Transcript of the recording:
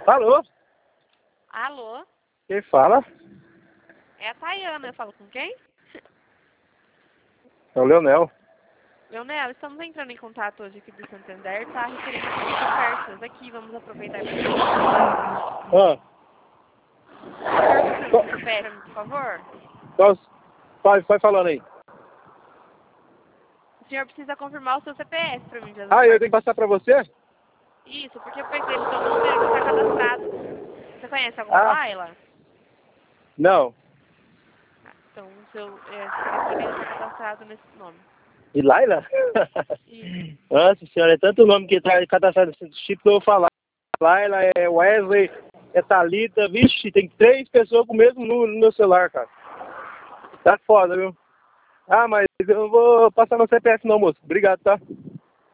Alô? Alô? Quem fala? É a Tayana, eu falo com quem? É o Leonel. Leonel, estamos entrando em contato hoje aqui do Santander, tá? Referente às ofertas aqui, vamos aproveitar e fazer. Ah, O senhor confirma o CPF, por favor? vai falando aí. O senhor precisa confirmar o seu CPF para mim, das Ah, eu ofertas. tenho que passar pra você? Isso, porque eu peguei o seu número que está cadastrado. Você conhece alguma Laila? Não. Então, o seu telefone está cadastrado nesse nome. E Laila? Isso. Nossa senhora, é tanto nome que tá cadastrado nesse tipo que eu vou falar. Laila, é Wesley, é Thalita, vixe, tem 3 pessoas com o mesmo número no meu celular, cara. Tá foda, viu? Ah, mas eu não vou passar no CPF não, moço. Obrigado, tá?